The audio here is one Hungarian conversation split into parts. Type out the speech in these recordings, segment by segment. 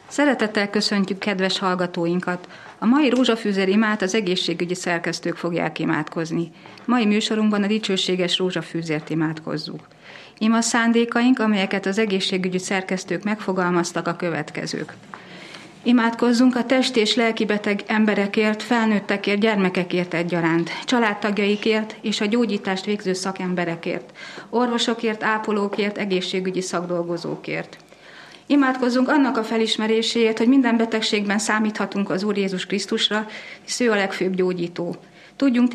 Szeretettel köszöntjük kedves hallgatóinkat! A mai rózsafűzér imát az egészségügyi szerkesztők fogják imádkozni. Mai műsorunkban a dicsőséges rózsafűzért imádkozzuk. Ima szándékaink, amelyeket az egészségügyi szerkesztők megfogalmaztak, a következők. Imádkozzunk a testi és lelki beteg emberekért, felnőttekért, gyermekekért egyaránt, családtagjaikért és a gyógyítást végző szakemberekért, orvosokért, ápolókért, egészségügyi szakdolgozókért. Imádkozzunk annak a felismeréséért, hogy minden betegségben számíthatunk az Úr Jézus Krisztusra, hisz ő a legfőbb gyógyító. Tudjuk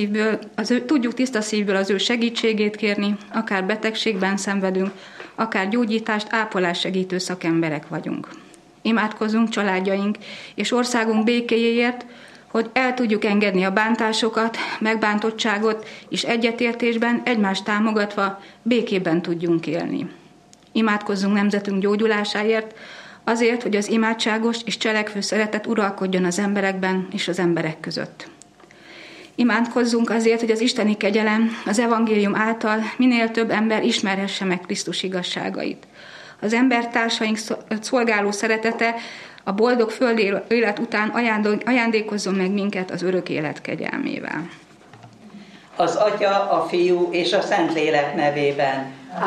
tiszta szívből az ő segítségét kérni, akár betegségben szenvedünk, akár gyógyítást, ápolást segítő szakemberek vagyunk. Imádkozzunk családjaink és országunk békéjéért, hogy el tudjuk engedni a bántásokat, megbántottságot, és egyetértésben, egymást támogatva békében tudjunk élni. Imádkozzunk nemzetünk gyógyulásáért, azért, hogy az imádságos és cselekvő szeretet uralkodjon az emberekben és az emberek között. Imádkozzunk azért, hogy az isteni kegyelem az evangélium által minél több ember ismerhesse meg Krisztus igazságait. Az embertársaink szolgáló szeretete a boldog földi élet után ajándékozzon meg minket az örök élet kegyelmével. Az Atya, a Fiú és a Szentlélek nevében.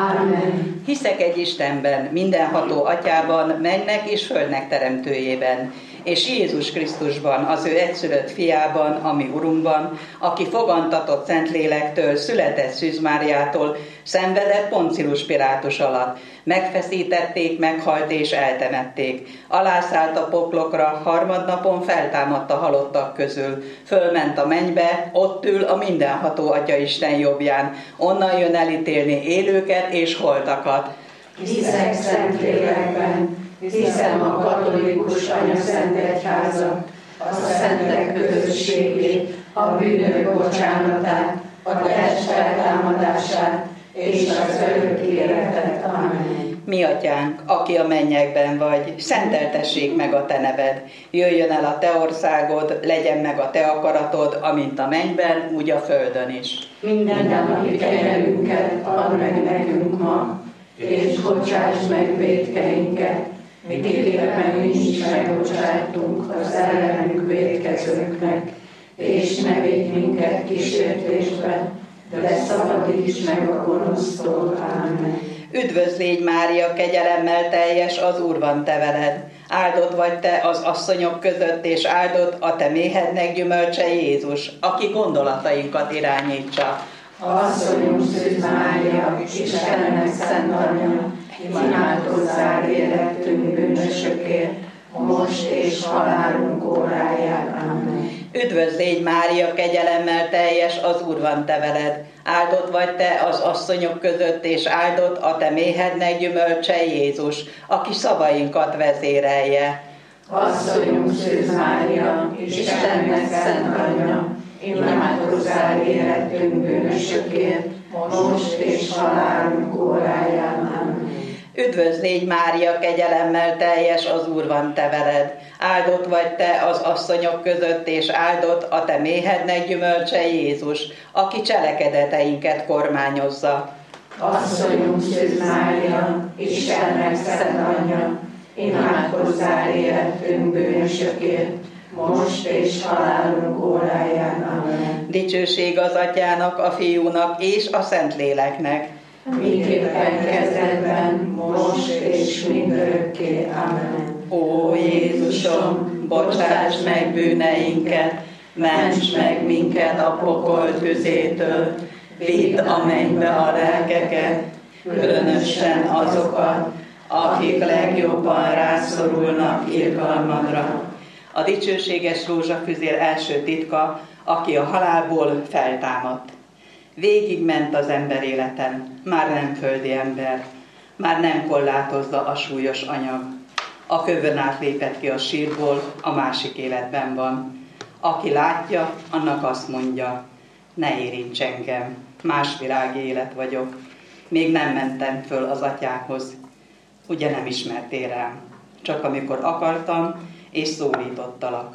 Amen. Hiszek egy Istenben, mindenható Atyában, mennek és földnek teremtőjében, és Jézus Krisztusban, az ő egyszülött fiában, ami Urunkban, aki fogantatott Szentlélektől, született Szűz Máriától, szenvedett Poncius Pilátus alatt, megfeszítették, meghalt és eltemették. Alászállt a poklokra, harmadnapon feltámadt a halottak közül, fölment a mennybe, ott ül a mindenható Atya Isten jobbján, onnan jön elítélni élőket és holtakat. Hiszek Szentlélekben, hiszem a katolikus anyaszent egyházat, a szentek közösségét, a bűnök bocsánatát, a test feltámadását és az örök életet. Amen. Mi Atyánk, aki a mennyekben vagy, szenteltessék meg a te neved. Jöjjön el a te országod, legyen meg a te akaratod, amint a mennyben, úgy a földön is. Minden napi kenyerünket add meg nekünk ma, és bocsáss meg vétkeinket, miképpen mi is megbocsájtunk az ellenünk vétkezőknek, és ne védj minket kísértésbe, de szabadíts meg a gonosztól. Amen. Üdvözl légy Mária, kegyelemmel teljes, az Úr van te veled. Áldott vagy te az asszonyok között, és áldott a te méhednek gyümölcse Jézus, aki gondolatainkat irányítsa. Asszonyunk Szűz Mária, Istennek szent anyja, imádkozzál érettünk bűnösökért, most és halálunk óráján. Amen. Üdvözl légy Mária, kegyelemmel teljes, az Úr van te veled. Áldott vagy te az asszonyok között, és áldott a te méhednek gyümölcse Jézus, aki szavainkat vezérelje. Asszonyunk Szűz Mária, Istennek szent anyja, imádkozzál érettünk bűnösökért, most és halálunk óráján. Amen. Üdvözl légy Mária, kegyelemmel teljes, az Úr van te veled. Áldott vagy te az asszonyok között, és áldott a te méhednek gyümölcse Jézus, aki cselekedeteinket kormányozza. Asszonyunk Szűz Mária, Istennek szent anyja, imádkozzál érettünk bűnösökért, most és halálunk óráján. Amen. Dicsőség az Atyának, a Fiúnak és a Szentléleknek. Miképpen kezdetben, most és mindörökké. Amen. Ó Jézusom, bocsáss meg bűneinket, ments meg minket a pokol tüzétől, vidd a mennybe a lelkeket, különösen azokat, akik legjobban rászorulnak irgalmadra. A dicsőséges rózsafűzér első titka, aki a halálból feltámadt. Végigment az ember életen, már nem földi ember, már nem korlátozza a súlyos anyag. A kövön átlépett ki a sírból, a másik életben van. Aki látja, annak azt mondja, ne érints engem, más világi élet vagyok. Még nem mentem föl az Atyához, ugye nem ismertél rám, csak amikor akartam, és szólítottalak.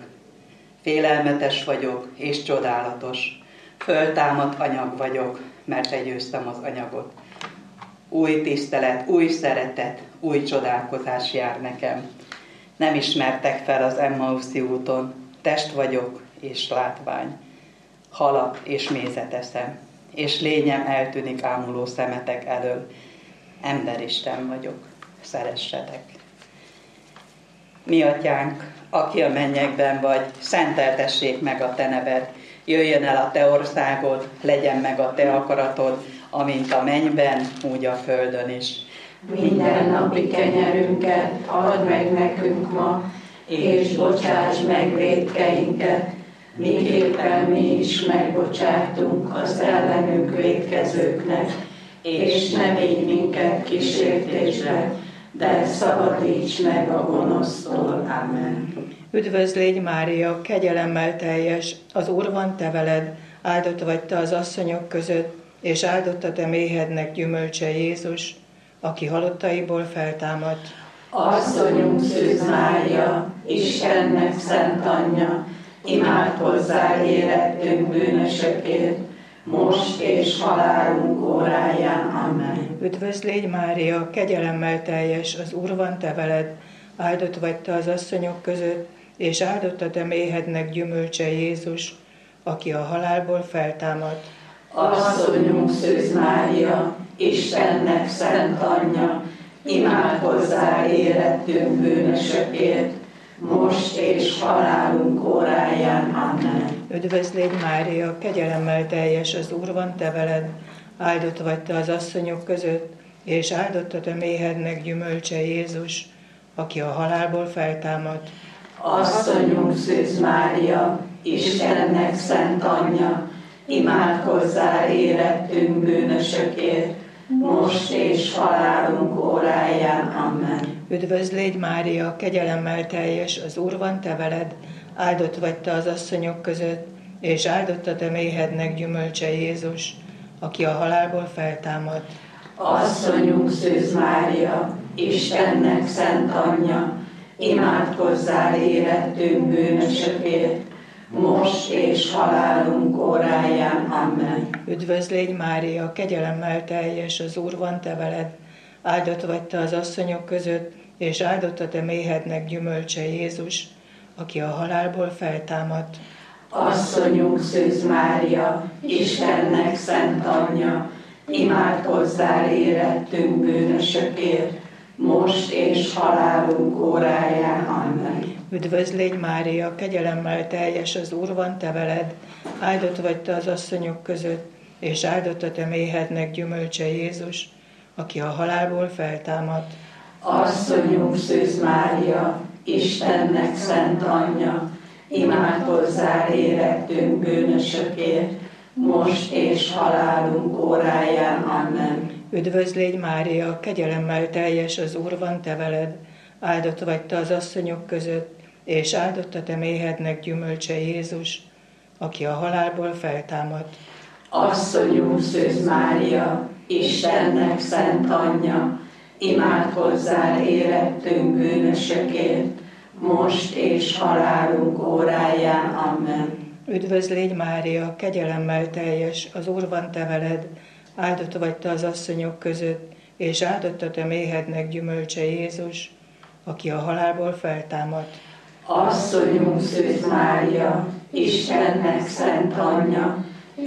Félelmetes vagyok, és csodálatos. Föltámadt anyag vagyok, mert legyőztem az anyagot. Új tisztelet, új szeretet, új csodálkozás jár nekem. Nem ismertek fel az Emmauszi úton, test vagyok és látvány. Halat és mézet eszem, és lényem eltűnik ámuló szemetek elől. Emberisten vagyok, szeressetek. Mi atyánk, aki a mennyekben vagy, szenteltessék meg a te neved, jöjjön el a te országod, legyen meg a te akaratod, amint a mennyben, úgy a földön is. Minden napi kenyerünket add meg nekünk ma, és bocsáss meg vétkeinket, miképpen mi is megbocsátunk az ellenünk vétkezőknek, és ne vigy minket kísértésbe, de szabadíts meg a gonosztól. Amen. Üdvözlégy Mária, kegyelemmel teljes, az Úr van te veled, áldott vagy te az asszonyok között, és áldott a te méhednek gyümölcse Jézus, aki halottaiból feltámadt. Asszonyunk Szűz Mária, Istennek szent anyja, imádkozzál érettünk bűnösökért, most és halálunk óráján. Amen. Üdvözlégy Mária, kegyelemmel teljes, az Úr van te veled, áldott vagy te az asszonyok között, és áldott a te méhednek gyümölcse Jézus, aki a halálból feltámadt. Asszonyunk Szűz Mária, Istennek szent anyja, imádkozzál érettünk bűnösökért, most és halálunk óráján. Amen. Üdvözlégy Mária, kegyelemmel teljes, az Úr van te veled, áldott vagy te az asszonyok között, és áldott a te méhednek gyümölcse Jézus, aki a halálból feltámadt. Asszonyunk Szűz Mária, Istennek szent anyja, imádkozzál érettünk bűnösökért, most és halálunk óráján. Amen. Üdvözlégy Mária, kegyelemmel teljes, az Úr van te veled, áldott vagy te az asszonyok között, és áldott a te méhednek gyümölcse Jézus, aki a halálból feltámadt. Asszonyunk Szűz Mária, Istennek szent anyja, imádkozzál érettünk bűnösökért, most és halálunk óráján. Amen. Üdvözlégy Mária, kegyelemmel teljes, az Úr van te veled, áldott vagy te az asszonyok között, és áldott a te méhednek gyümölcse Jézus, aki a halálból feltámadt. Asszonyunk Szűz Mária, Istennek szent anyja, imádkozzál érettünk bűnösökért, most és halálunk óráján. Amen. Üdvözlégy Mária, kegyelemmel teljes, az Úr van te veled, áldott vagy te az asszonyok között, és áldott a te méhednek gyümölcse Jézus, aki a halálból feltámadt. Asszonyunk Szűz Mária, Istennek szent anyja, imádkozzál érettünk bűnösökért, most és halálunk óráján. Amen. Üdvözlégy Mária, kegyelemmel teljes, az Úr van te veled, áldott vagy te az asszonyok között, és áldott a te méhednek gyümölcse Jézus, aki a halálból feltámadt. Asszonyunk Szűz Mária, Istennek szent anyja, imádkozzál érettünk bűnösökért, most és halálunk óráján. Amen. Üdvözlégy Mária, kegyelemmel teljes, az Úr van te veled, áldott vagy te az asszonyok között, és áldott a te méhednek gyümölcse Jézus, aki a halálból feltámadt. Asszonyunk Szűz Mária, Istennek szent anyja,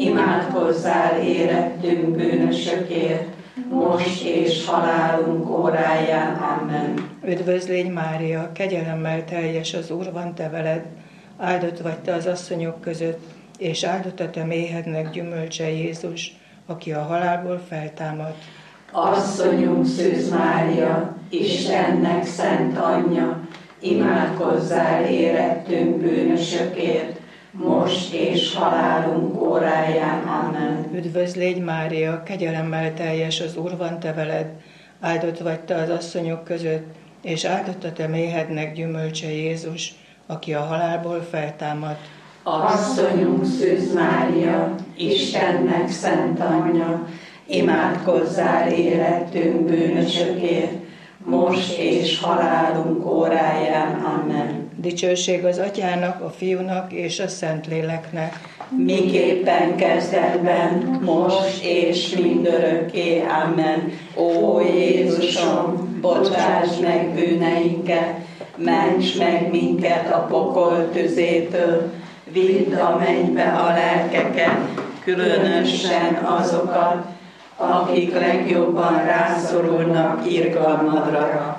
imádkozzál érettünk bűnösökért, most és halálunk óráján. Amen. Üdvözlégy Mária, kegyelemmel teljes, az Úr van te veled, áldott vagy te az asszonyok között, és áldott a te méhednek gyümölcse Jézus, aki a halálból feltámadt. Asszonyunk Szűz Mária, Istennek szent anyja, imádkozzál érettünk bűnösökért, most és halálunk óráján. Amen. Üdvözlégy Mária, kegyelemmel teljes, az Úr van te veled, áldott vagy te az asszonyok között, és áldott a te méhednek gyümölcse Jézus, aki a halálból feltámadt. Asszonyunk Szűz Mária, Istennek szent anyja, imádkozzál érettünk bűnösökért, most és halálunk óráján. Amen. Dicsőség az Atyának, a Fiúnak és a Szentléleknek. Miképpen kezdetben, most és mindörökké. Amen. Ó Jézusom, bocsáss meg bűneinket, ments meg minket a pokol tüzétől, vidd a mennybe a lelkeket, különösen azokat, akik legjobban rászorulnak irgalmadra.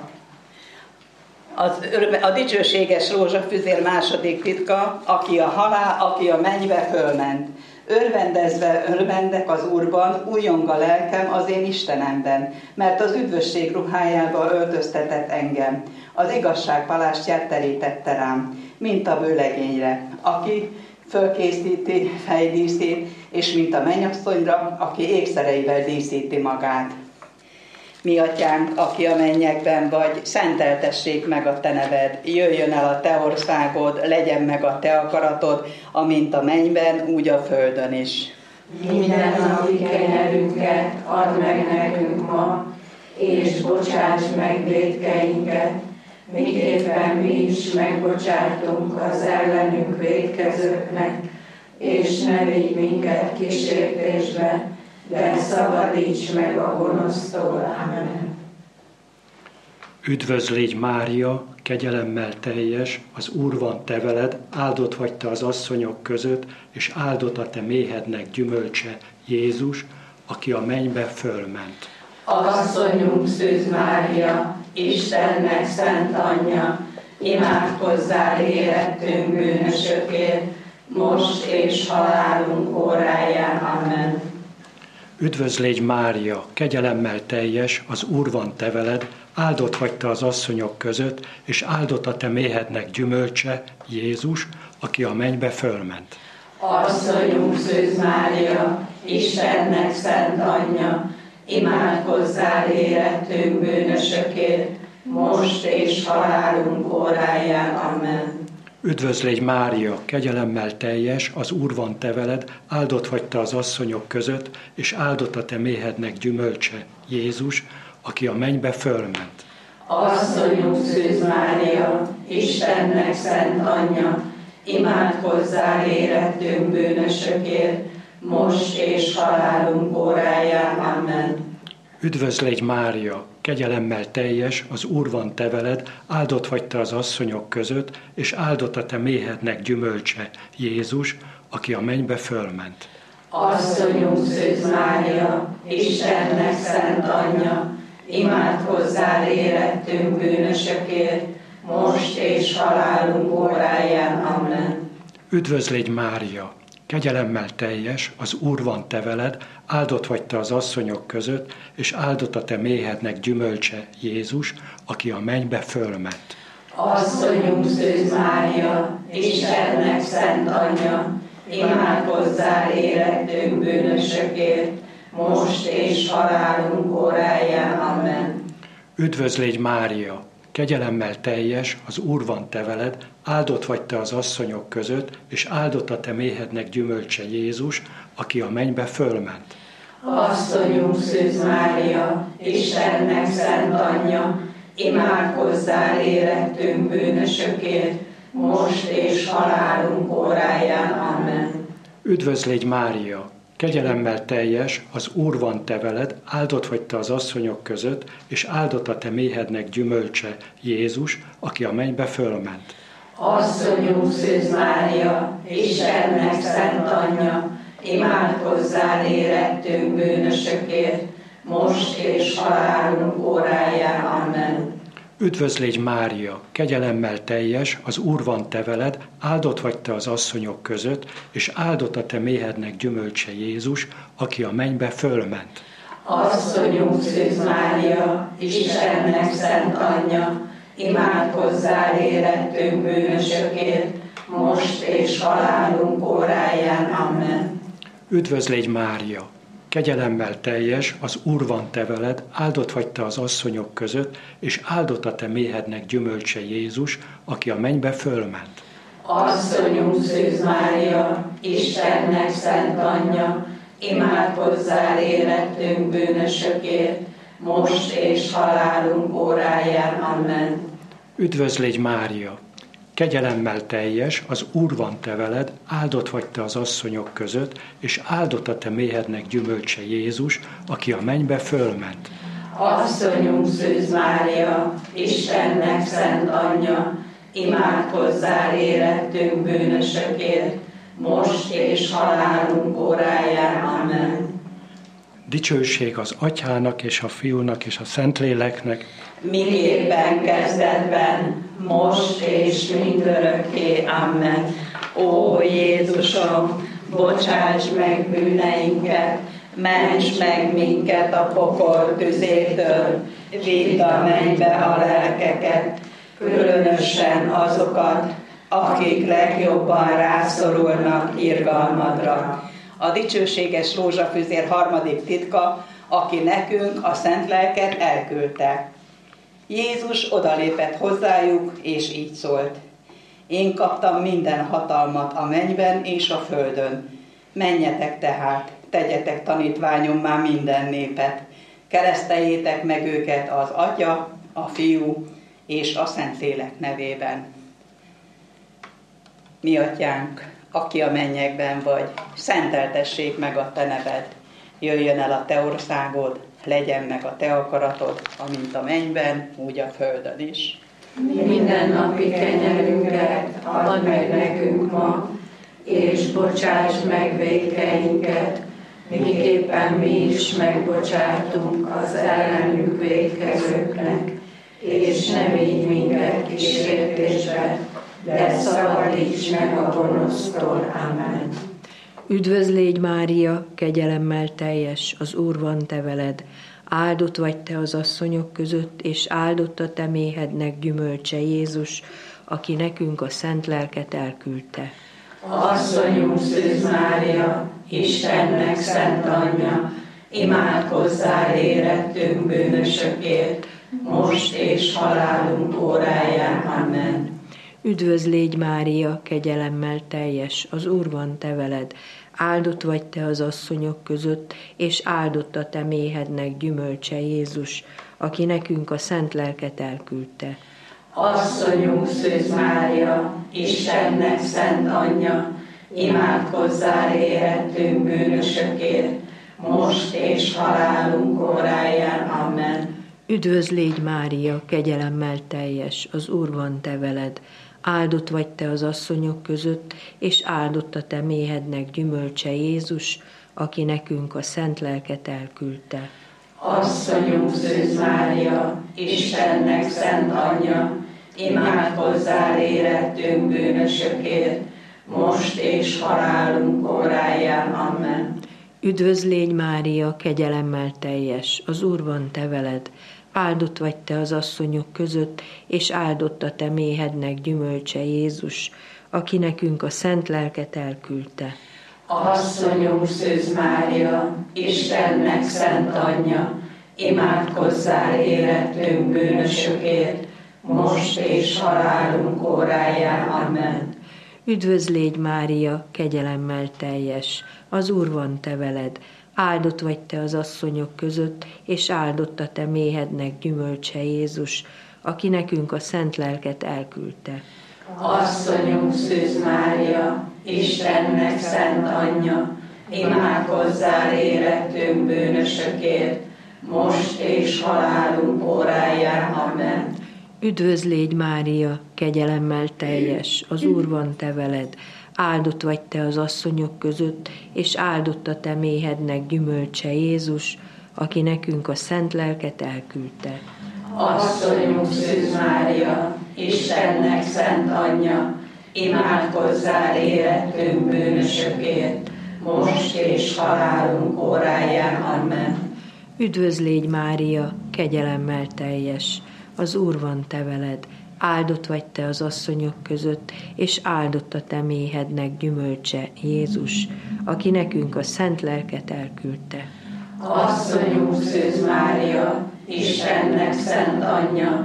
A dicsőséges rózsafüzér második titka, aki a mennybe fölment. Örvendezve örvendek az Úrban, újjong a lelkem az én Istenemben, mert az üdvösség ruhájába öltöztetett engem. Az igazság palástját terítette rám, mint a vőlegényre, aki fölkészíti fejdíszét, és mint a mennyasszonyra, aki ékszereivel díszíti magát. Mi atyánk, aki a mennyekben vagy, szenteltessék meg a te neved, jöjjön el a te országod, legyen meg a te akaratod, amint a mennyben, úgy a földön is. Minden napi kenyerünket add meg nekünk ma, és bocsáss meg vétkeinket, miképpen mi is megbocsátunk az ellenünk vétkezőknek, és ne vigy minket kísértésbe, de szabadíts meg a gonosztól. Amen. Üdvözl légy Mária, kegyelemmel teljes, az Úr van te veled, áldott vagy te az asszonyok között, és áldott a te méhednek gyümölcse, Jézus, aki a mennybe fölment. Asszonyunk Szűz Mária, Istennek szent anyja, imádkozzál érettünk bűnösökért, most és halálunk óráján. Amen. Üdvözl légy Mária, kegyelemmel teljes, az Úr van te veled, áldott vagy te az asszonyok között, és áldott a te méhednek gyümölcse, Jézus, aki a mennybe fölment. Asszonyunk Szűz Mária, Istennek szent anyja, imádkozzál érettünk bűnösökért, most és halálunk óráján. Amen. Üdvözl légy Mária, kegyelemmel teljes, az Úr van te veled, áldott vagy te az asszonyok között, és áldott a te méhednek gyümölcse, Jézus, aki a mennybe fölment. Asszonyunk Szűz Mária, Istennek szent anyja, imádkozzál érettünk bűnösökért, most és halálunk óráján. Amen. Üdvözl légy Mária, kegyelemmel teljes, az Úr van te veled, áldott vagy te az asszonyok között, és áldott a te méhednek gyümölcse, Jézus, aki a mennybe fölment. Asszonyunk Szűz Mária, Istennek szent anyja, imádkozzál érettünk bűnösökért, most és halálunk óráján. Amen. Üdvözl légy Mária, kegyelemmel teljes, az Úr van te veled, áldott vagy te az asszonyok között, és áldott a te méhednek gyümölcse, Jézus, aki a mennybe fölment. Asszonyunk Szűz Mária, Istennek szent anyja, imádkozzál érettünk bűnösökért, most és halálunk óráján. Amen. Üdvözl légy Mária, kegyelemmel teljes, az Úr van te veled, áldott vagy te az asszonyok között, és áldott a te méhednek gyümölcse, Jézus, aki a mennybe fölment. Asszonyunk Szűz Mária, Istennek szent anyja, imádkozzál érettünk bűnösökért, most és halálunk óráján. Amen. Üdvözl légy Mária, kegyelemmel teljes, az Úr van te veled, áldott vagy te az asszonyok között, és áldott a te méhednek gyümölcse, Jézus, aki a mennybe fölment. Asszonyunk Szűz Mária, Istennek szent anyja, imádkozzál érettünk bűnösökért, most és halálunk óráján. Amen. Üdvözl légy Mária, kegyelemmel teljes, az Úr van te veled, áldott vagy te az asszonyok között, és áldott a te méhednek gyümölcse, Jézus, aki a mennybe fölment. Asszonyunk Szűz Mária, Istennek szent anyja, imádkozzál érettünk bűnösökért, most és halálunk óráján. Amen. Üdvözl légy Mária, kegyelemmel teljes, az Úr van te veled, áldott vagy te az asszonyok között, és áldott a te méhednek gyümölcse, Jézus, aki a mennybe fölment. Asszonyunk Szűz Mária, Istennek szent anyja, imádkozzál érettünk bűnösökért, most és halálunk óráján. Amen. Üdvözl légy Mária, kegyelemmel teljes, az Úr van te veled, áldott vagy te az asszonyok között, és áldott a te méhednek gyümölcse, Jézus, aki a mennybe fölment. Asszonyunk Szűz Mária, Istennek szent anyja, imádkozzál érettünk bűnösökért, most és halálunk óráján. Amen. Dicsőség az Atyának és a Fiúnak és a Szentléleknek, miképpen kezdetben, most és mindörökké. Amen. Ó Jézusom, bocsáss meg bűneinket, ments meg minket a pokol tüzétől, vidd a mennybe a lelkeket, különösen azokat, akik legjobban rászorulnak irgalmadra. A dicsőséges rózsafüzér harmadik titka, aki nekünk a szent lelket elküldte. Jézus odalépett hozzájuk, és így szólt: én kaptam minden hatalmat a mennyben és a földön. Menjetek tehát, tegyetek tanítványommá minden népet, kereszteljétek meg őket az Atya, a Fiú és a Szentlélek nevében. Mi Atyánk, aki a mennyekben vagy, szenteltessék meg a te neved. Jöjjön el a te országod, legyen meg a te akaratod, amint a mennyben, úgy a földön is. Minden napi kenyerünket add meg nekünk ma, és bocsáss meg vétkeinket, miképpen mi is megbocsátunk az ellenünk vétkezőknek, és ne vigy minket kísértésbe, de szabadíts meg a gonosztól. Amen. Üdvözlégy Mária, kegyelemmel teljes, az Úr van te veled. Áldott vagy te az asszonyok között, és áldott a te méhednek gyümölcse Jézus, aki nekünk a szent lelket elküldte. Asszonyunk Szűz Mária, Istennek szent anyja, imádkozzál érettünk bűnösökért, most és halálunk óráján. Amen. Üdvözlégy Mária, kegyelemmel teljes, az Úr van te veled. Áldott vagy te az asszonyok között, és áldott a te méhednek gyümölcse Jézus, aki nekünk a szent lelket elküldte. Asszonyunk Szűz Mária, Istennek szent anyja, imádkozzál érettünk bűnösökért, most és halálunk óráján. Amen. Üdvözlégy Mária, kegyelemmel teljes, az Úr van te veled. Áldott vagy te az asszonyok között, és áldott a te méhednek gyümölcse Jézus, aki nekünk a szent lelket elküldte. Asszonyunk Szűz Mária, Istennek szent anyja, imádkozzál érettünk bűnösökért, most és halálunk óráján. Amen. Üdvözlégy Mária, kegyelemmel teljes, az Úr van te veled. Áldott vagy te az asszonyok között, és áldott a te méhednek gyümölcse Jézus, aki nekünk a szent lelket elküldte. Asszonyunk Szűz Mária, Istennek szent anyja, imádkozzál érettünk bűnösökért, most és halálunk óráján. Amen. Üdvözlégy Mária, kegyelemmel teljes, az Úr van te veled. Áldott vagy te az asszonyok között, és áldott a te méhednek gyümölcse Jézus, aki nekünk a szent lelket elküldte. Asszonyunk Szűz Mária, Istennek szent anyja, imádkozzál érettünk bűnösökért, most és halálunk óráján. Amen. Üdvözlégy Mária, kegyelemmel teljes, az Úr van te veled. Áldott vagy te az asszonyok között, és áldott a te méhednek gyümölcse Jézus, aki nekünk a szent lelket elküldte. Asszonyunk Szűz Mária, Istennek szent anyja, imádkozzál érettünk bűnösökért, most és halálunk óráján. Amen. Üdvözlégy Mária, kegyelemmel teljes, az Úr van te veled. Áldott vagy te az asszonyok között, és áldott a te méhednek gyümölcse Jézus, aki nekünk a szent lelket elküldte. Asszonyunk Szűz Mária, Istennek szent anyja,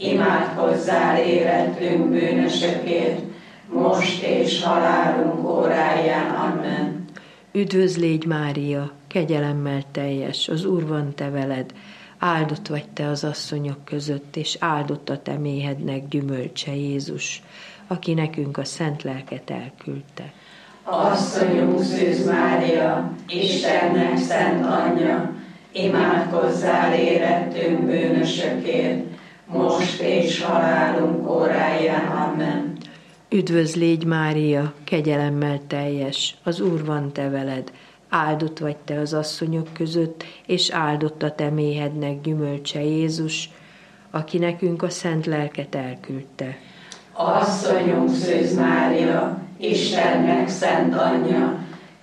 imádkozzál érettünk bűnösökért, most és halálunk óráján. Amen. Üdvözlégy Mária, kegyelemmel teljes, az Úr van te veled. Áldott vagy te az asszonyok között, és áldott a te méhednek gyümölcse Jézus, aki nekünk a szent lelket elküldte. Asszonyunk Szűz Mária, Istennek szent anyja, imádkozzál érettünk bűnösökért, most és halálunk óráján. Amen. Üdvözl légy Mária, kegyelemmel teljes, az Úr van te veled, áldott vagy te az asszonyok között, és áldott a te méhednek gyümölcse Jézus, aki nekünk a szent lelket elküldte. Asszonyunk Szűz Mária, Istennek szent anyja,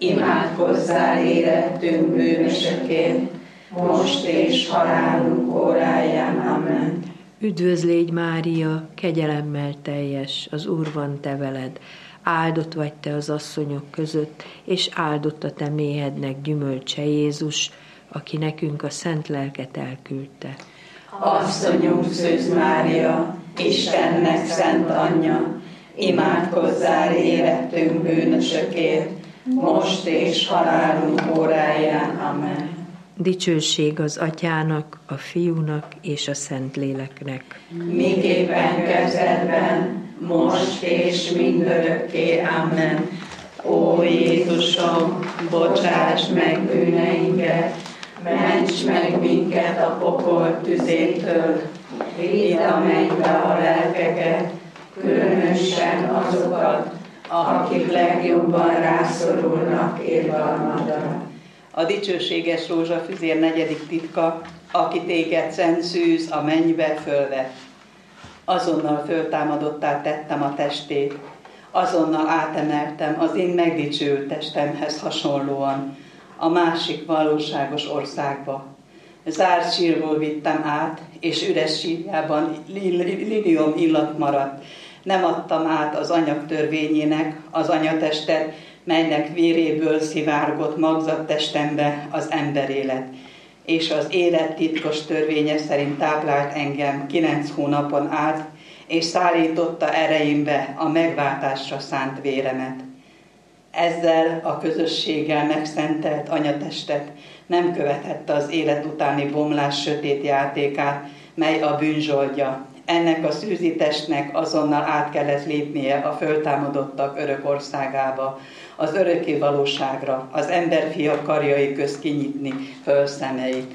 imádkozzál érettünk bűnösökért, most és halálunk óráján. Amen. Üdvözl légy Mária, kegyelemmel teljes, az Úr van te veled, áldott vagy te az asszonyok között, és áldott a te méhednek gyümölcse Jézus, aki nekünk a szent lelket elküldte. Asszonyunk Szűz Mária, Istennek szent anyja, imádkozzál érettünk bűnösökért, most és halálunk óráján. Amen. Dicsőség az Atyának, a Fiúnak és a Szentléleknek. Miképpen kezdetben, most és mindörökké. Amen. Ó Jézusom, bocsáss meg bűneinket, ments meg minket a pokol tüzétől, vidd a mennybe a lelkeket, különösen azokat, akik legjobban rászorulnak irgalmadra. A dicsőséges rózsafüzér negyedik titka, aki téged szent szűz a mennybe fölvett. Azonnal föltámadottá tettem a testét, azonnal átemeltem az én megdicsőült testemhez hasonlóan a másik valóságos országba. Zárt sírból vittem át, és üres sírjában liliom illat maradt. Nem adtam át az anyag törvényének az anyatestet, melynek véréből szivárgott magzattestembe az emberélet, és az élet titkos törvénye szerint táplált engem 9 hónapon át, és szállította ereimbe a megváltásra szánt véremet. Ezzel a közösséggel megszentelt anyatestet nem követhette az élet utáni bomlás sötét játékát, mely a bűnzsoldja. Ennek a szűzi testnek azonnal át kellett lépnie a föltámadottak örök országába, az örökké valóságra, az emberfia karjai közt kinyitni föl szemeit.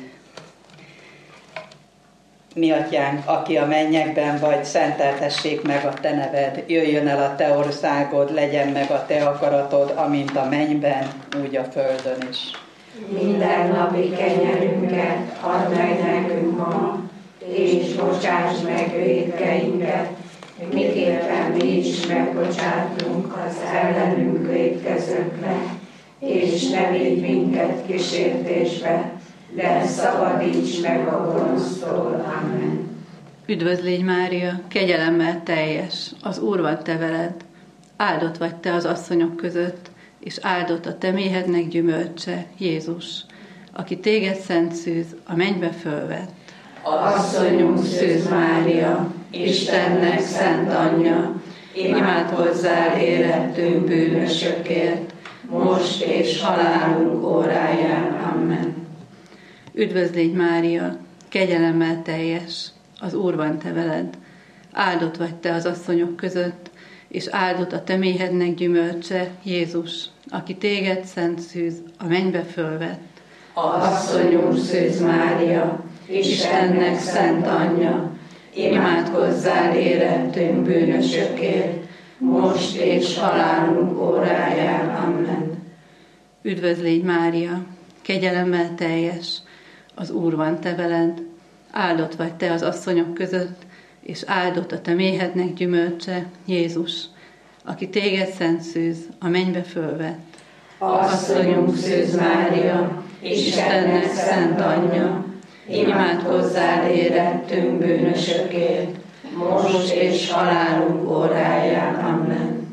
Mi atyánk, aki a mennyekben vagy, szenteltessék meg a te neved, jöjjön el a te országod, legyen meg a te akaratod, amint a mennyben, úgy a földön is. Minden napi kenyerünket add meg nekünk ma, és bocsáss meg vétkeinket, miképpen mi is megbocsátunk az ellenünk vétkezőknek, és ne vigy minket kísértésbe, de szabadíts meg a gonosztól. Amen. Üdvözl légy Mária, kegyelemmel teljes, az Úr van te veled, áldott vagy te az asszonyok között, és áldott a te méhednek gyümölcse, Jézus, aki téged szent szűz a mennybe fölvett. Asszonyunk Szűz Mária, Istennek szent anyja, imádkozzál érettünk bűnösökért, most és halálunk óráján. Amen. Üdvözl légy Mária, kegyelemmel teljes, az Úr van te veled, áldott vagy te az asszonyok között, és áldott a te méhednek gyümölcse, Jézus, aki téged szent szűz a mennybe fölvett. Asszonyunk Szűz Mária, Istennek szent anyja, imádkozzál érettünk bűnösökért, most és halálunk óráján. Amen. Üdvözl légy Mária, kegyelemmel teljes, az Úr van te veled, áldott vagy te az asszonyok között, és áldott a te méhednek gyümölcse, Jézus, aki téged szent szűz a mennybe fölvett. Asszonyunk Szűz Mária, Istennek szent anyja, imádkozzál érettünk bűnösökért, most és halálunk óráján. Amen.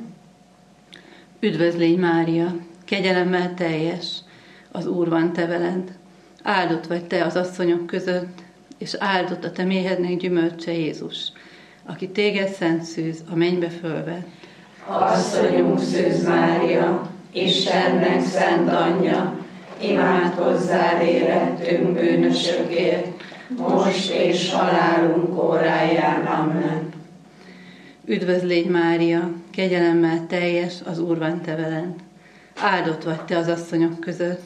Üdvözl légy Mária, kegyelemmel teljes, az Úr van te veled, áldott vagy te az asszonyok között, és áldott a te méhednek gyümölcse, Jézus, aki téged szent szűz a mennybe fölvett. Asszonyunk Szűz Mária, Istennek szent anyja, imádkozzál érettünk bűnösökért, most és halálunk óráján. Amen. Üdvözl légy Mária, kegyelemmel teljes, az Úr van te veled, áldott vagy te az asszonyok között,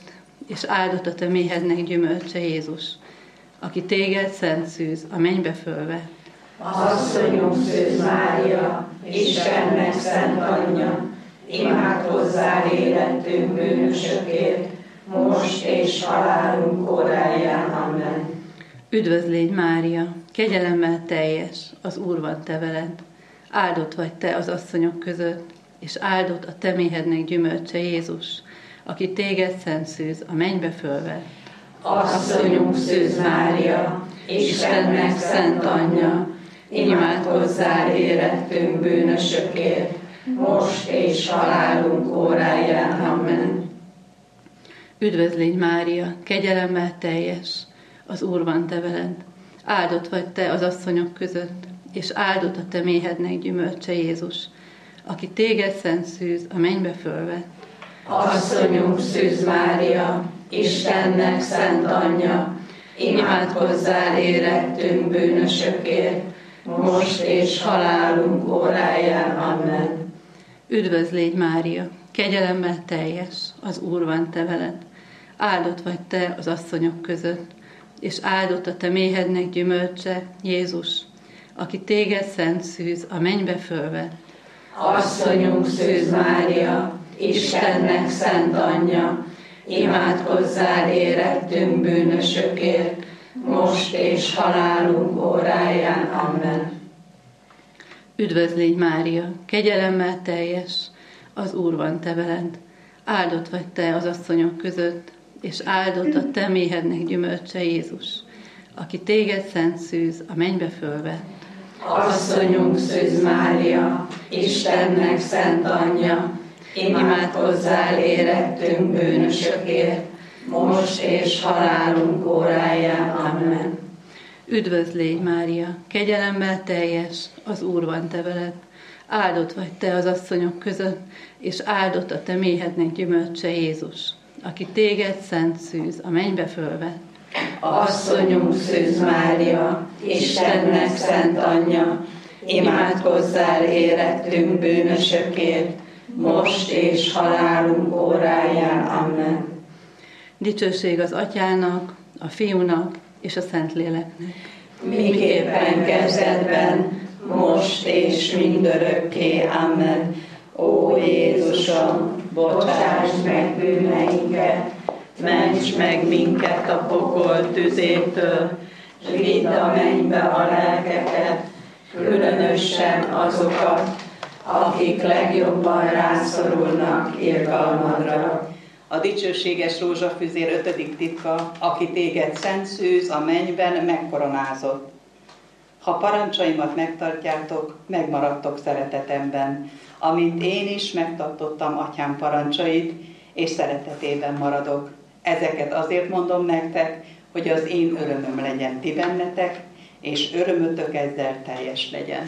és áldott a te méhednek gyümölcse Jézus, aki téged szent szűz a mennybe fölve. Asszonyunk Szűz Mária, Istennek szent anyja, imádkozzál életünk bűnösökért, most és halálunk óráján. Amen. Üdvözl légy Mária, kegyelemmel teljes, az Úr van te veled. Áldott vagy te az asszonyok között, és áldott a te méhednek gyümölcse Jézus, aki téged szent szűz a mennybe fölve. Asszonyunk Szűz Mária, Istennek szent anyja, imádkozzál érettünk bűnösökért, most és halálunk óráján. Amen. Üdvözl légy Mária, kegyelemmel teljes, az Úr van te veled. Áldott vagy te az asszonyok között, és áldott a te méhednek gyümölcse Jézus, aki téged szent szűz a mennybe fölve. Asszonyunk Szűz Mária, Istennek szent anyja, imádkozzál érettünk bűnösökért, most és halálunk óráján. Amen. Üdvözl légy Mária, kegyelemmel teljes, az Úr van te veled. Áldott vagy te az asszonyok között, és áldott a te méhednek gyümölcse Jézus, aki téged szent szűz a mennybe fölve. Asszonyunk Szűz Mária, Istennek szent anyja, imádkozzál érettünk bűnösökért, most és halálunk óráján. Amen. Üdvözl légy Mária, kegyelemmel teljes, az Úr van te veled. Áldott vagy te az asszonyok között, és áldott a te méhednek gyümölcse Jézus, aki téged szent szűz a mennybe fölve. Asszonyunk Szűz Mária, Istennek szent anyja, imádkozzál érettünk bűnösökért, most és halálunk óráján. Amen. Üdvözl légy Mária, kegyelemmel teljes, az Úr van te veled. Áldott vagy te az asszonyok között, és áldott a te méhednek gyümölcse Jézus, aki téged szent szűz a mennybe fölve. Asszonyunk Szűz Mária, Istennek szent anyja, imádkozzál érettünk bűnösökért, most és halálunk óráján. Amen. Dicsőség az Atyának, a Fiúnak és a Szentléleknek. Miképpen kezdetben, most és mindörökké. Amen. Ó Jézusom, bocsáss meg bűneinket, ments meg minket a pokol tüzétől, s vidd a mennybe a lelkeket, különösen azokat, akik legjobban rászorulnak irgalmadra. A dicsőséges rózsafüzér 5. titka, aki téged szent szűz a mennyben megkoronázott. Ha parancsaimat megtartjátok, megmaradtok szeretetemben, amint én is megtartottam Atyám parancsait, és szeretetében maradok. Ezeket azért mondom nektek, hogy az én örömöm legyen ti bennetek, és örömötök ezzel teljes legyen.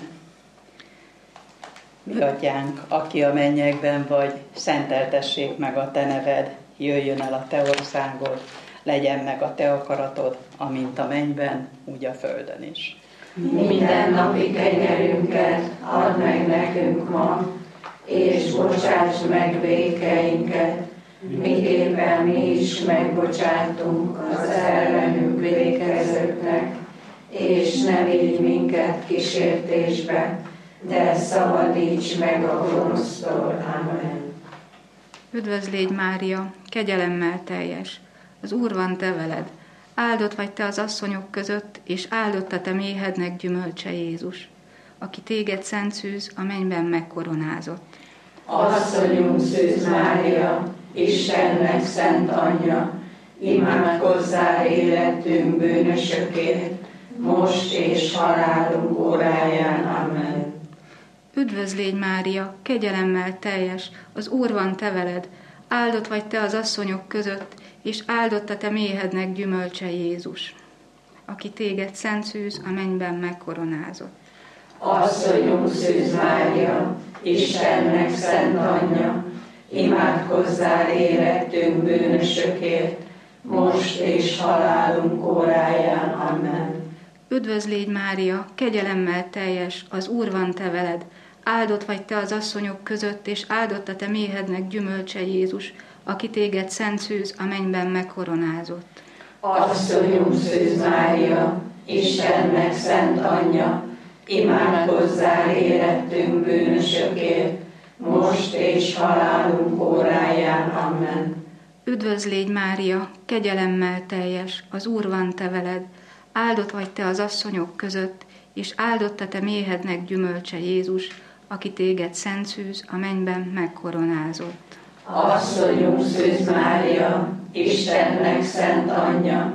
Mi Atyánk, aki a mennyekben vagy, szenteltessék meg a te neved, jöjjön el a te országod, legyen meg a te akaratod, amint a mennyben, úgy a földön is. Minden napi kenyerünket add meg nekünk ma, és bocsáss meg vétkeinket, miképpen mi is megbocsátunk az ellenünk vétkezőknek, és ne vigy minket kísértésbe, de szabadíts meg a gonosztól. Amen. Üdvözl légy Mária, kegyelemmel teljes, az Úr van te veled. Áldott vagy te az asszonyok között, és áldott a te méhednek gyümölcse Jézus, aki téged szent szűz a mennyben megkoronázott. Asszonyunk Szűz Mária, Istennek szent anyja, imádkozzál életünk bűnösökért, most és halálunk óráján. Amen. Üdvözl légy Mária, kegyelemmel teljes, az Úr van te veled. Áldott vagy te az asszonyok között, és áldott a te méhednek gyümölcse Jézus, aki téged szent szűz a mennyben megkoronázott. Asszonyunk Szűz Mária, Istennek szent anyja, imádkozzál érettünk bűnösökért, most és halálunk óráján. Amen. Üdvözl légy Mária, kegyelemmel teljes, az Úr van te veled. Áldott vagy te az asszonyok között, és áldott a te méhednek gyümölcse Jézus, aki téged szent szűz a mennyben megkoronázott. Asszonyunk Szűz Mária, Istennek szent anyja, imádkozzál érettünk bűnösökért, most és halálunk óráján. Amen. Üdvözl légy Mária, kegyelemmel teljes, az Úr van te veled, áldott vagy te az asszonyok között, és áldott a te méhednek gyümölcse Jézus, aki téged szent szűz a mennyben megkoronázott. Asszonyunk Szűz Mária, Istennek szent anyja,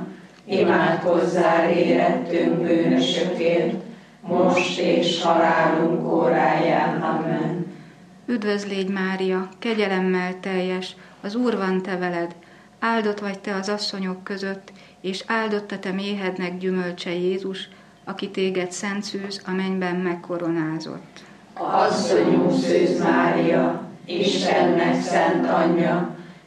imádkozzál érettünk bűnösökért, most és halálunk óráján. Amen. Üdvözl légy Mária, kegyelemmel teljes, az Úr van te veled, áldott vagy te az asszonyok között, és áldott a te méhednek gyümölcse Jézus, aki téged szent szűz a mennyben megkoronázott. Asszonyunk Szűz Mária, Istennek szent anyja,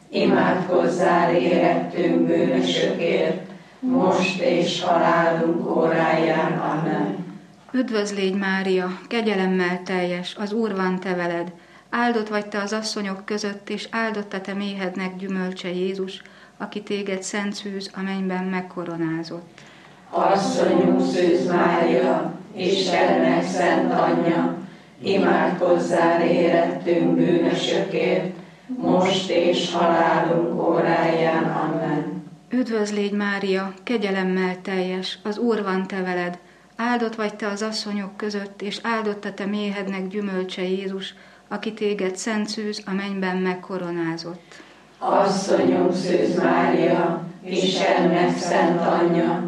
imádkozzál érettünk bűnösökért, most és halálunk óráján. Amen. Üdvözl légy Mária, kegyelemmel teljes, az Úr van te veled, áldott vagy te az asszonyok között, és áldott a te méhednek gyümölcse Jézus, aki téged szent szűz a mennyben megkoronázott. Asszonyunk Szűz Mária, Istennek szent anyja, imádkozzál érettünk bűnösökért, most és halálunk óráján. Amen. Üdvözl légy Mária, kegyelemmel teljes, az Úr van te veled, áldott vagy te az asszonyok között, és áldott a te méhednek gyümölcse Jézus, aki téged szent szűz a mennyben megkoronázott. Asszonyunk Szűz Mária, Istennek szent anyja,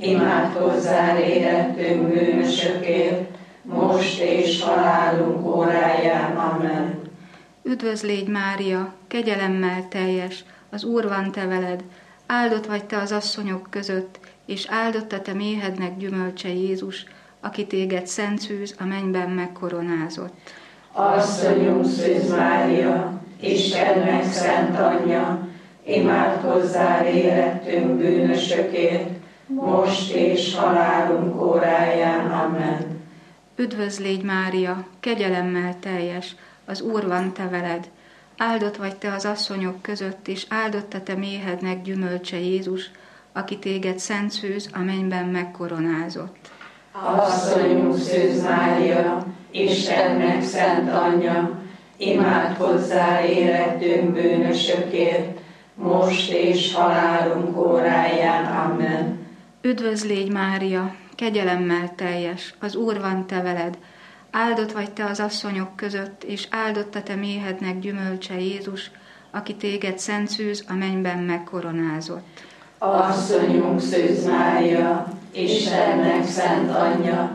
imádkozzál érettünk bűnösökért, most és halálunk óráján. Amen. Üdvözl légy Mária, kegyelemmel teljes, az Úr van te veled, áldott vagy te az asszonyok között, és áldott a te méhednek gyümölcse Jézus, aki téged szent szűz a mennyben megkoronázott. Asszonyunk Szűz Mária, Istennek szent anyja, imádkozzál érettünk bűnösökért, most és halálunk óráján. Amen. Üdvözl légy Mária, kegyelemmel teljes, az Úr van te veled, áldott vagy te az asszonyok között, és áldott a te méhednek gyümölcse Jézus, aki téged szent szűz a mennyben megkoronázott. Asszonyunk Szűz Mária, Istennek szent anyja, imádkozzál érettünk bűnösökért, most és halálunk óráján. Amen. Üdvözl légy Mária, kegyelemmel teljes, az Úr van te veled, áldott vagy te az asszonyok között, és áldott a te méhednek gyümölcse Jézus, aki téged szent szűz a mennyben megkoronázott. Asszonyunk Szűz Mária, Istennek szent anyja,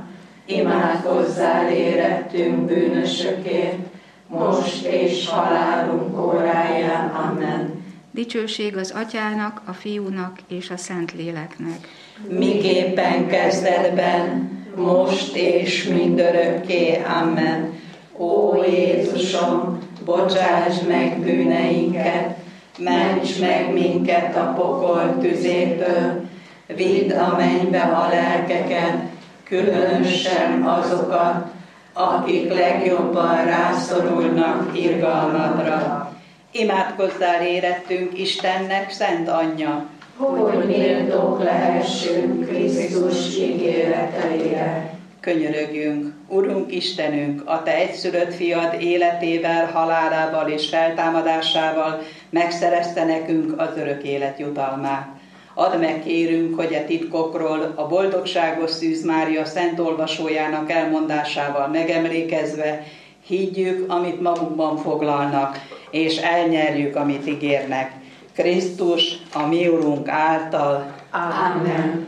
imádkozzál érettünk bűnösökért, most és halálunk óráján. Amen. Dicsőség az Atyának, a Fiúnak és a Szentléleknek. Miképpen kezdetben, most és mindörökké. Amen. Ó Jézusom, bocsáss meg bűneinket, ments meg minket a pokol tüzétől, vidd a mennybe a lelkeket, különösen azokat, akik legjobban rászorulnak irgalmadra. Imádkozzál érettünk Istennek szent anyja, hogy méltók lehessünk Krisztus ígéreteire. Könyörögjünk, Urunk Istenünk, a Te egyszülött fiad életével, halálával és feltámadásával megszerezte nekünk az örök élet jutalmát. Add meg, kérünk, hogy a titkokról a boldogságos Szűz Mária szent olvasójának elmondásával megemlékezve higgyük, amit magukban foglalnak, és elnyerjük, amit ígérnek. Krisztus, a mi Urunk által. Amen.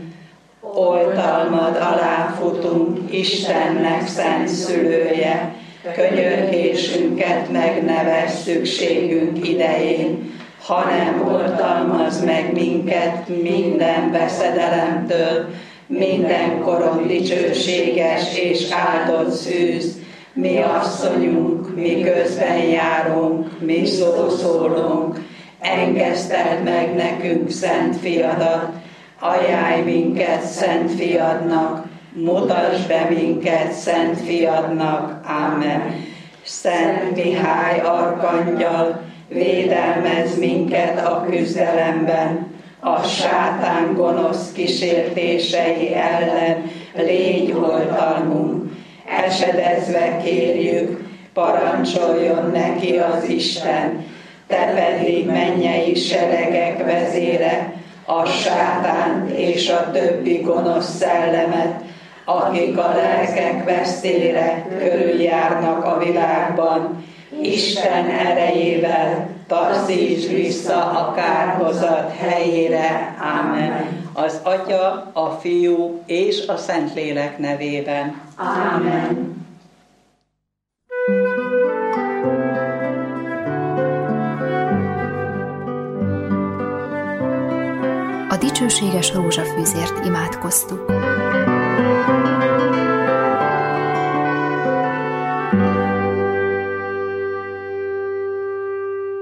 Oltalmad alá futunk, Istennek szent szülője, könyörgésünket megnevess szükségünk idején, hanem oltalmazz meg minket minden veszedelemtől, mindenkoron dicsőséges és áldott szűz, mi asszonyunk, mi közben járunk, mi szószólunk, engeszteld meg nekünk szent fiadat, ajánlj minket szent fiadnak, mutasd be minket szent fiadnak. Amen. Szent Mihály arkangyal, védelmezz minket a küzdelemben, a sátán gonosz kísértései ellen légy oltalmunk. Esedezve kérjük, parancsoljon neki az Isten, te pedig mennyei seregek vezére, a sátánt és a többi gonosz szellemet, akik a lelkek vesztére körüljárnak a világban, Isten erejével taszíts vissza a kárhozat helyére. Ámen. Az Atya, a Fiú és a Szentlélek nevében. Ámen. A dicsőséges rózsafűzért imádkoztuk.